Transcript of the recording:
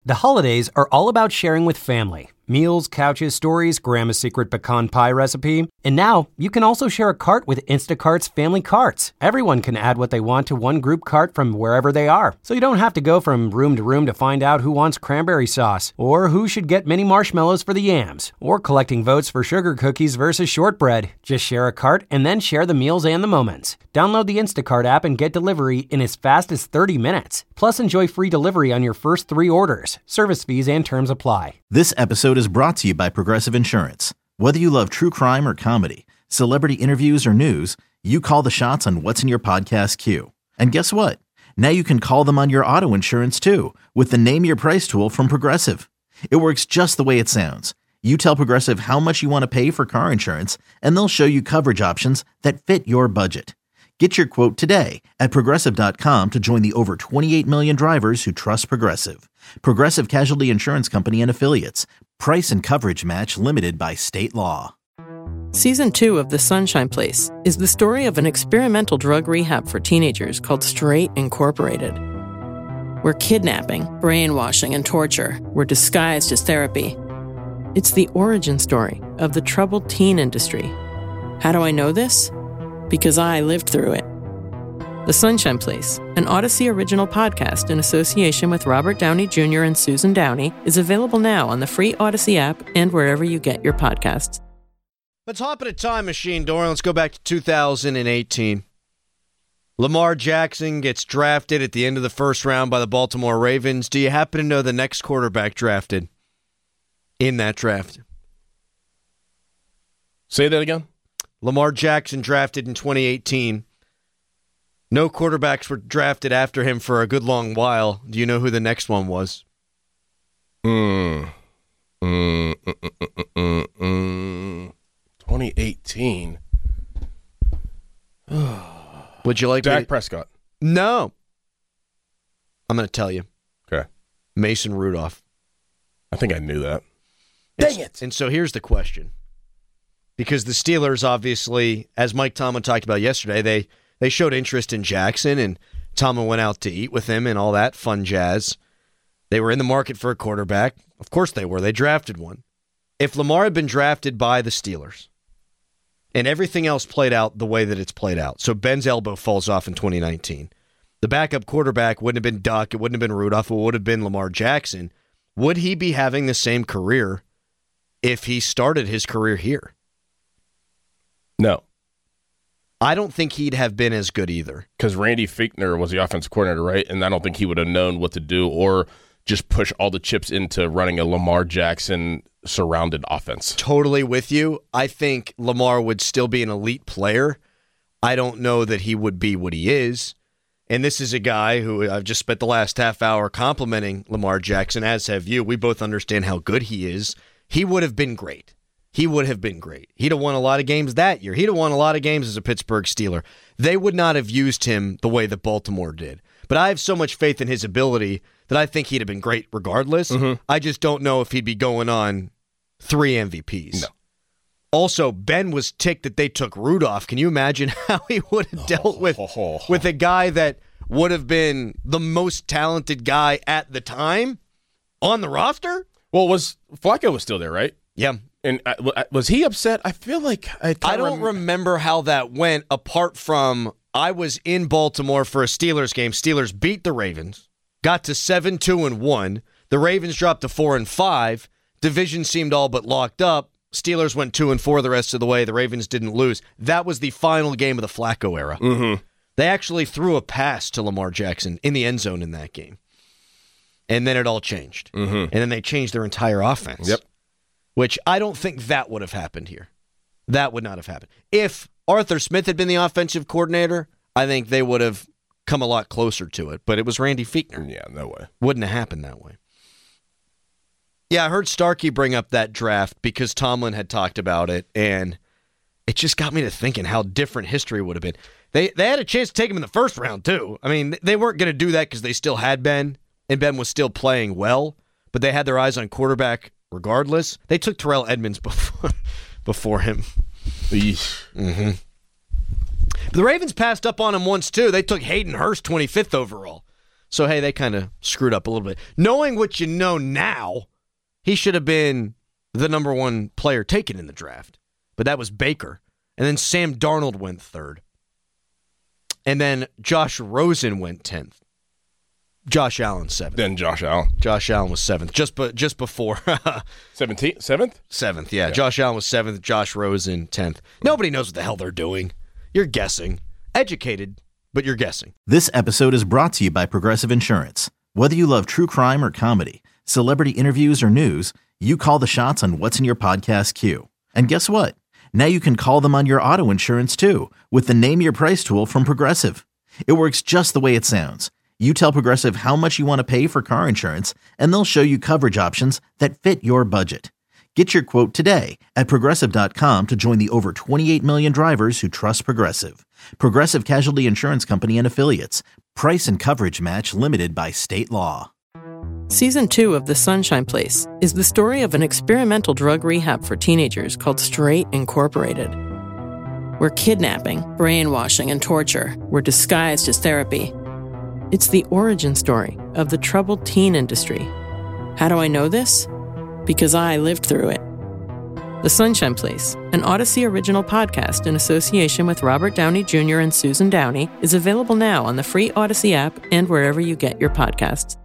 The holidays are all about sharing with family. Meals, couches, stories, Grandma's secret pecan pie recipe. And now, you can also share a cart with Instacart's Family Carts. Everyone can add what they want to one group cart from wherever they are. So you don't have to go from room to find out who wants cranberry sauce, or who should get mini marshmallows for the yams, or collecting votes for sugar cookies versus shortbread. Just share a cart and then share the meals and the moments. Download the Instacart app and get delivery in as fast as 30 minutes. Plus, enjoy free delivery on your first 3 orders. Service fees and terms apply. This episode is brought to you by Progressive Insurance. Whether you love true crime or comedy, celebrity interviews or news, you call the shots on what's in your podcast queue. And guess what? Now you can call them on your auto insurance too with the Name Your Price tool from Progressive. It works just the way it sounds. You tell Progressive how much you want to pay for car insurance, and they'll show you coverage options that fit your budget. Get your quote today at Progressive.com to join the over 28 million drivers who trust Progressive. Progressive Casualty Insurance Company and Affiliates. Price and coverage match limited by state law. Season 2 of The Sunshine Place is the story of an experimental drug rehab for teenagers called Straight Incorporated, where kidnapping, brainwashing, and torture were disguised as therapy. It's the origin story of the troubled teen industry. How do I know this? Because I lived through it. The Sunshine Place, an Odyssey original podcast in association with Robert Downey Jr. and Susan Downey, is available now on the free Odyssey app and wherever you get your podcasts. Let's hop in a time machine, Dorian. Let's go back to 2018. Lamar Jackson gets drafted at the end of the first round by the Baltimore Ravens. Do you happen to know the next quarterback drafted in that draft? Say that again. Lamar Jackson drafted in 2018. No quarterbacks were drafted after him for a good long while. Do you know who the next one was? 2018. Would you like Dak Prescott? No. I'm going to tell you. Okay. Mason Rudolph. I think I knew that. Dang it. And so here's the question. Because the Steelers, obviously, as Mike Tomlin talked about yesterday, they showed interest in Jackson, and Tomlin went out to eat with him and all that fun jazz. They were in the market for a quarterback. Of course they were. They drafted one. If Lamar had been drafted by the Steelers and everything else played out the way that it's played out, so Ben's elbow falls off in 2019, the backup quarterback wouldn't have been Duck, it wouldn't have been Rudolph, it would have been Lamar Jackson. Would he be having the same career if he started his career here? No. I don't think he'd have been as good either. Because Randy Fichtner was the offensive coordinator, right? And I don't think he would have known what to do or just push all the chips into running a Lamar Jackson surrounded offense. Totally with you. I think Lamar would still be an elite player. I don't know that he would be what he is. And this is a guy who I've just spent the last half hour complimenting Lamar Jackson, as have you. We both understand how good he is. He would have been great. He would have been great. He'd have won a lot of games that year. He'd have won a lot of games as a Pittsburgh Steeler. They would not have used him the way that Baltimore did. But I have so much faith in his ability that I think he'd have been great regardless. Mm-hmm. I just don't know if he'd be going on 3 MVPs. No. Also, Ben was ticked that they took Rudolph. Can you imagine how he would have dealt with a guy that would have been the most talented guy at the time on the roster? Well, Flacco was still there, right? Yeah. And was he upset? I feel like I don't remember how that went, apart from I was in Baltimore for a Steelers game. Steelers beat the Ravens, got to 7-2-1. The Ravens dropped to 4-5. Division seemed all but locked up. Steelers went 2-4 the rest of the way. The Ravens didn't lose. That was the final game of the Flacco era. Mm-hmm. They actually threw a pass to Lamar Jackson in the end zone in that game. And then it all changed. Mm-hmm. And then they changed their entire offense. Yep. Which I don't think that would have happened here. That would not have happened. If Arthur Smith had been the offensive coordinator, I think they would have come a lot closer to it. But it was Randy Fichtner. Yeah, no way. Wouldn't have happened that way. Yeah, I heard Starkey bring up that draft because Tomlin had talked about it, and it just got me to thinking how different history would have been. They had a chance to take him in the first round, too. I mean, they weren't going to do that because they still had Ben, and Ben was still playing well, but they had their eyes on quarterback regardless. They took Terrell Edmonds before him. Mm-hmm. But the Ravens passed up on him once, too. They took Hayden Hurst 25th overall. So, hey, they kind of screwed up a little bit. Knowing what you know now, he should have been the number one player taken in the draft. But that was Baker. And then Sam Darnold went 3rd. And then Josh Rosen went 10th. Josh Allen 7th. Then Josh Allen. Josh Allen was 7th, just before. 17th? 7th? 7th, yeah. Josh Allen was 7th, Josh Rosen 10th. Nobody knows what the hell they're doing. You're guessing. Educated, but you're guessing. This episode is brought to you by Progressive Insurance. Whether you love true crime or comedy, celebrity interviews or news, you call the shots on what's in your podcast queue. And guess what? Now you can call them on your auto insurance too with the Name Your Price tool from Progressive. It works just the way it sounds. You tell Progressive how much you want to pay for car insurance, and they'll show you coverage options that fit your budget. Get your quote today at Progressive.com to join the over 28 million drivers who trust Progressive. Progressive Casualty Insurance Company and Affiliates. Price and coverage match limited by state law. Season 2 of The Sunshine Place is the story of an experimental drug rehab for teenagers called Straight Incorporated, where kidnapping, brainwashing, and torture were disguised as therapy. It's the origin story of the troubled teen industry. How do I know this? Because I lived through it. The Sunshine Place, an Odyssey original podcast in association with Robert Downey Jr. and Susan Downey, is available now on the free Odyssey app and wherever you get your podcasts.